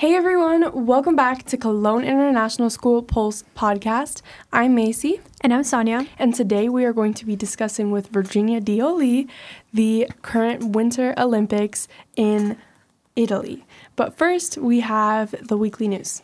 Hey everyone, welcome back to Cologne International School Pulse podcast. I'm Macy. And I'm Sonia. And today we are going to be discussing with Virginia Dioli the current Winter Olympics in Italy. But first, we have the weekly news.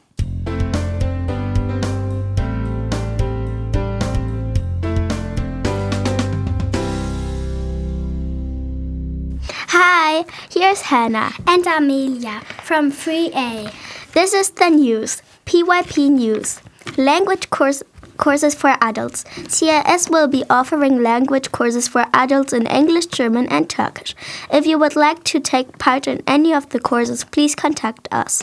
Hi, here's Hannah and Amelia from 3A. This is the news. PYP News. Language courses for adults. CIS will be offering language courses for adults in English, German, and Turkish. If you would like to take part in any of the courses, please contact us.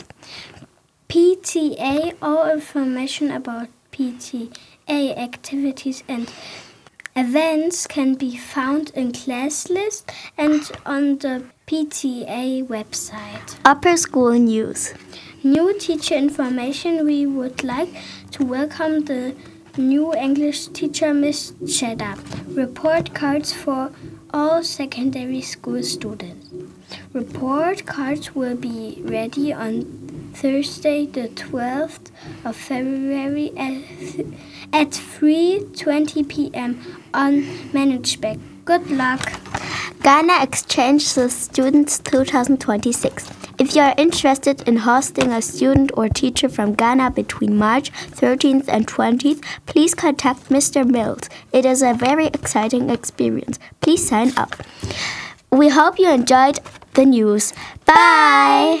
PTA, all information about PTA activities and events can be found in class list and on the PTA website. Upper School News. New teacher information. We would like to welcome the new English teacher, Miss Cheddar. Report cards for all secondary school students. Report cards will be ready on Thursday, the 12th of February at 3:20 p.m. on Managbeck. Good luck. Ghana Exchange Students 2026. If you are interested in hosting a student or teacher from Ghana between March 13th and 20th, please contact Mr. Mills. It is a very exciting experience. Please sign up. We hope you enjoyed the news. Bye!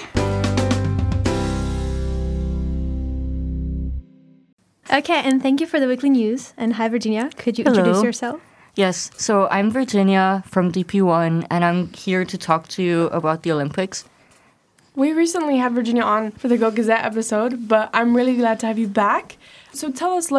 Okay, and thank you for the weekly news. And hi, Virginia. Could you introduce yourself? Yes, so I'm Virginia from DP1, and I'm here to talk to you about the Olympics. We recently had Virginia on for the Go Gazette episode, but I'm really glad to have you back. So tell us,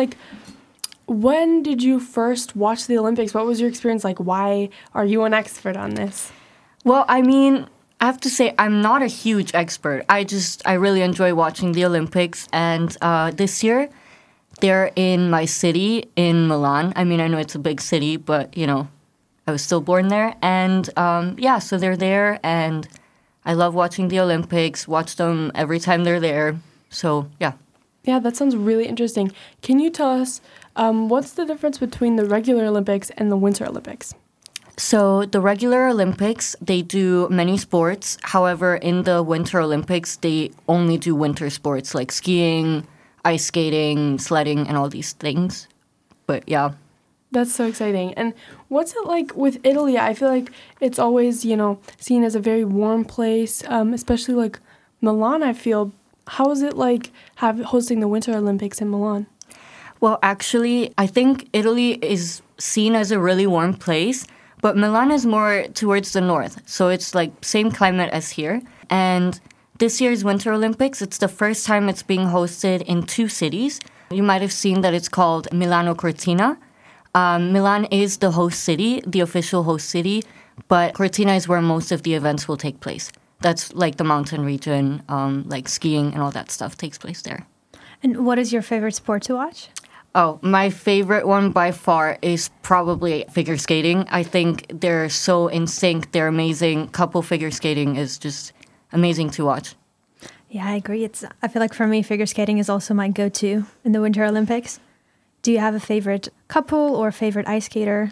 when did you first watch the Olympics? What was your experience like? Why are you an expert on this? Well, I have to say I'm not a huge expert. I really enjoy watching the Olympics, and this year they're in my city, in Milan. I know it's a big city, but, I was still born there. And, so they're there, and I love watching the Olympics, watch them every time they're there. So, yeah. Yeah, that sounds really interesting. Can you tell us what's the difference between the regular Olympics and the Winter Olympics? So the regular Olympics, they do many sports. However, in the Winter Olympics, they only do winter sports like skiing, ice skating, sledding, and all these things. But yeah. That's so exciting. And what's it like with Italy? I feel like it's always, seen as a very warm place, especially like Milan, I feel. How is it like hosting the Winter Olympics in Milan? Well, actually, I think Italy is seen as a really warm place, but Milan is more towards the north. So it's like same climate as here. And this year's Winter Olympics, it's the first time it's being hosted in two cities. You might have seen that it's called Milano Cortina. Milan is the host city, the official host city, but Cortina is where most of the events will take place. That's like the mountain region, like skiing and all that stuff takes place there. And what is your favorite sport to watch? Oh, my favorite one by far is probably figure skating. I think they're so in sync, they're amazing. Couple figure skating is just amazing to watch. Yeah, I agree. I feel like for me, figure skating is also my go-to in the Winter Olympics. Do you have a favorite couple or favorite ice skater?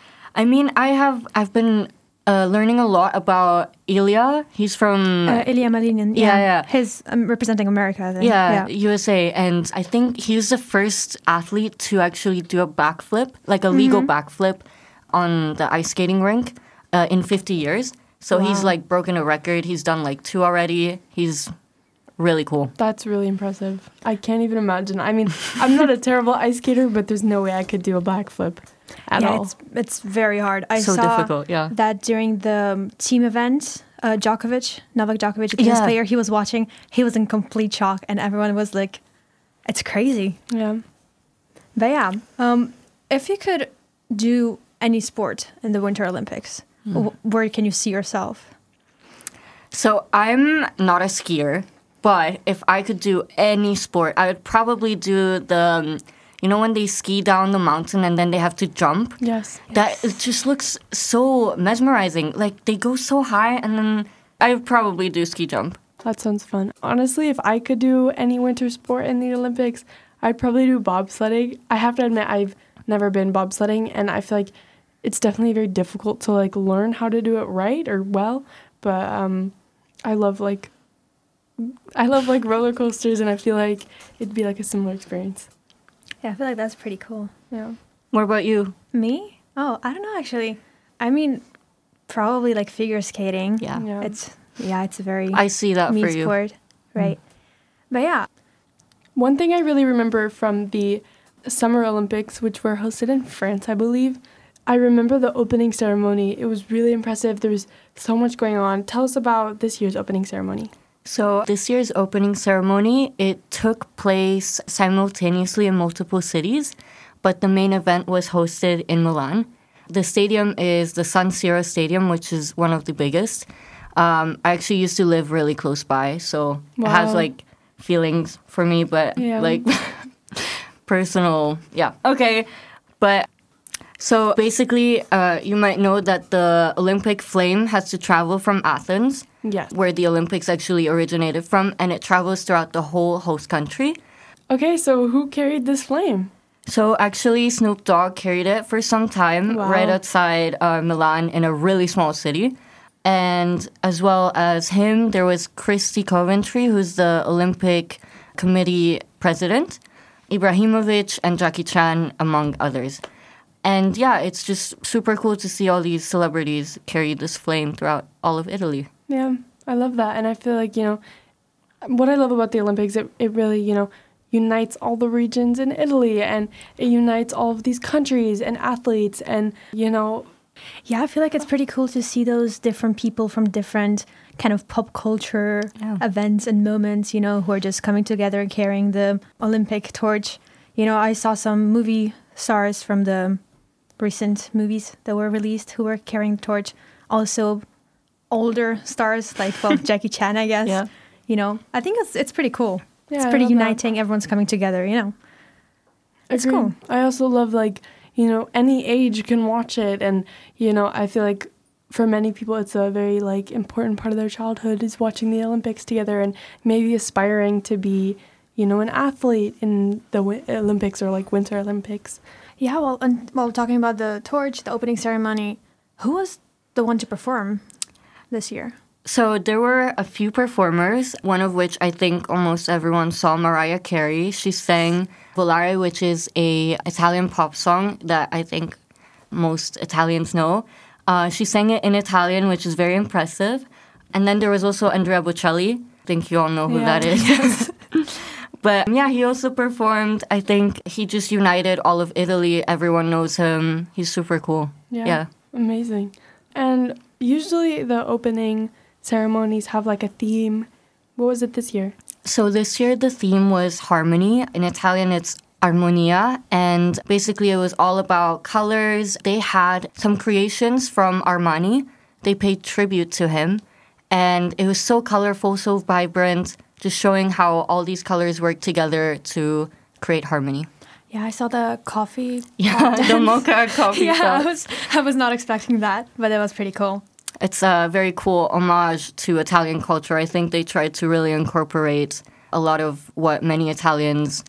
I've been learning a lot about Ilya. He's from Ilya Malinin. Yeah. He's representing America, I think. Yeah, USA. And I think he was the first athlete to actually do a backflip, like a legal backflip on the ice skating rink in 50 years. So He's broken a record. He's done 2 already. He's really cool. That's really impressive. I can't even imagine. I'm not a terrible ice skater, but there's no way I could do a backflip at all. It's very hard. I saw difficult, yeah. That during the team event, Novak Djokovic, the tennis player, he was watching. He was in complete shock, and everyone was like, it's crazy. Yeah. But yeah, if you could do any sport in the Winter Olympics, where can you see yourself? So I'm not a skier, but if I could do any sport, I would probably do the, when they ski down the mountain and then they have to jump? Yes. It just looks so mesmerizing. Like, they go so high, and then I would probably do ski jump. That sounds fun. Honestly, if I could do any winter sport in the Olympics, I'd probably do bobsledding. I have to admit, I've never been bobsledding, and I feel like it's definitely very difficult to like learn how to do it right or well. But I love like roller coasters, and I feel like it'd be like a similar experience. Yeah, I feel like that's pretty cool. Yeah. What about you? Me? Oh, I don't know actually. I mean, probably like figure skating. Yeah. It's a very I see that mean for you. sport, right? But yeah, One thing I really remember from the Summer Olympics, which were hosted in France, I believe, I remember the opening ceremony. It was really impressive. There was so much going on. Tell us about this year's opening ceremony. So this year's opening ceremony, it took place simultaneously in multiple cities, but the main event was hosted in Milan. The stadium is the San Siro Stadium, which is one of the biggest. I actually used to live really close by, so it has Wow. like feelings for me, but Yeah. like personal, yeah. Okay, but so basically, you might know that the Olympic flame has to travel from Athens, Yes. where the Olympics actually originated from, and it travels throughout the whole host country. Okay, so who carried this flame? So actually, Snoop Dogg carried it for some time Wow. right outside Milan in a really small city. And as well as him, there was Christy Coventry, who's the Olympic Committee president, Ibrahimovic, and Jackie Chan, among others. And yeah, it's just super cool to see all these celebrities carry this flame throughout all of Italy. Yeah, I love that. And I feel like, what I love about the Olympics, it really, unites all the regions in Italy, and it unites all of these countries and athletes, and, yeah, I feel like it's pretty cool to see those different people from different kind of pop culture events and moments, who are just coming together and carrying the Olympic torch. I saw some movie stars from the recent movies that were released who were carrying the torch. Also, older stars like, Jackie Chan, I guess. Yeah. I think it's pretty cool. Yeah, It's I pretty love that. uniting. Everyone's coming together, It's Agreed. cool. I also love, any age can watch it, and, I feel like for many people it's a very, important part of their childhood is watching the Olympics together and maybe aspiring to be, an athlete in the Olympics or, Winter Olympics. Yeah, well, and while talking about the torch, the opening ceremony, who was the one to perform this year? So there were a few performers, one of which I think almost everyone saw, Mariah Carey. She sang Volare, which is a Italian pop song that I think most Italians know. She sang it in Italian, which is very impressive. And then there was also Andrea Bocelli. I think you all know who that is. But yeah, he also performed. I think he just united all of Italy. Everyone knows him. He's super cool. Yeah. Amazing. And usually the opening ceremonies have a theme. What was it this year? So this year the theme was harmony. In Italian it's armonia, and basically it was all about colors. They had some creations from Armani. They paid tribute to him, and it was so colorful, so vibrant, just showing how all these colors work together to create harmony. Yeah, I saw the coffee. Yeah, the mocha coffee Yeah, cup. I was not expecting that, but it was pretty cool. It's a very cool homage to Italian culture. I think they tried to really incorporate a lot of what many Italians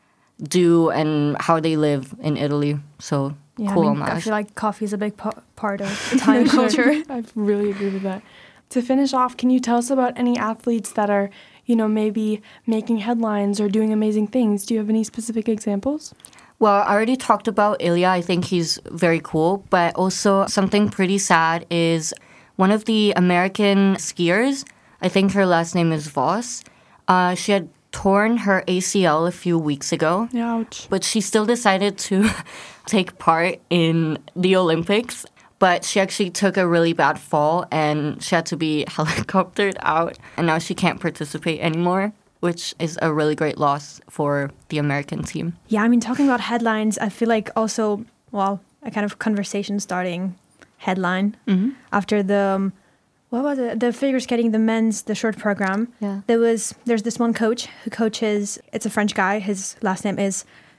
do and how they live in Italy. So, Yeah, cool I homage. feel like coffee is a big part of Italian culture. I really agree with that. To finish off, can you tell us about any athletes that are, maybe making headlines or doing amazing things? Do you have any specific examples? Well, I already talked about Ilya. I think he's very cool. But also something pretty sad is one of the American skiers, I think her last name is Voss, she had torn her ACL a few weeks ago. Ouch. But she still decided to take part in the Olympics. But she actually took a really bad fall and she had to be helicoptered out. And now she can't participate anymore, which is a really great loss for the American team. Yeah, I mean, talking about headlines, I feel like also, a kind of conversation starting headline after the, what was it? The figure skating, the short program. Yeah. There's this one coach who coaches, it's a French guy. His last name is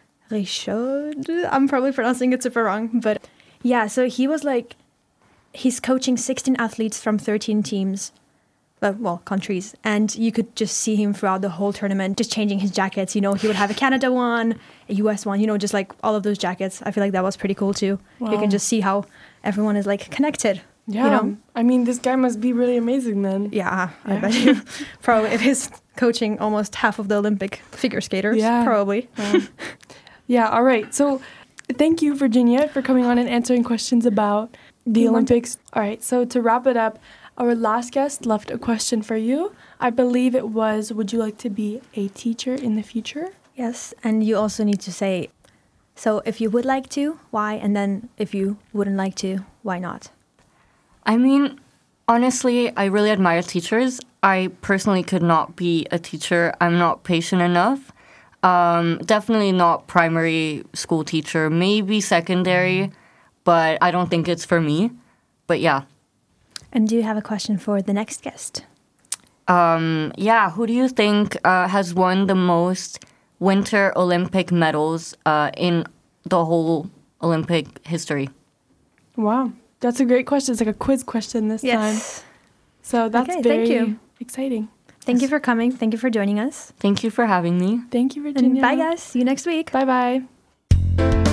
Richaud. I'm probably pronouncing it super wrong, but yeah, so he was he's coaching 16 athletes from 13 teams countries. And you could just see him throughout the whole tournament, just changing his jackets. He would have a Canada one, a US one, just like all of those jackets. I feel like that was pretty cool too. Wow. You can just see how everyone is like connected. Yeah. I mean, this guy must be really amazing then. Yeah, I bet you. Probably if he's coaching almost half of the Olympic figure skaters. Yeah. Probably. Yeah, all right. So thank you, Virginia, for coming on and answering questions about the Olympics. All right, so to wrap it up, our last guest left a question for you. I believe it was, would you like to be a teacher in the future? Yes, and you also need to say, so if you would like to, why? And then if you wouldn't like to, why not? I mean, honestly, I really admire teachers. I personally could not be a teacher. I'm not patient enough. Definitely not primary school teacher, maybe secondary, but I don't think it's for me. But yeah. And do you have a question for the next guest? Yeah, who do you think has won the most Winter Olympic medals in the whole Olympic history? Wow, that's a great question. It's like a quiz question this time. So that's very exciting. Thank you for coming. Thank you for joining us. Thank you for having me. Thank you, Virginia. And bye, guys. See you next week. Bye-bye.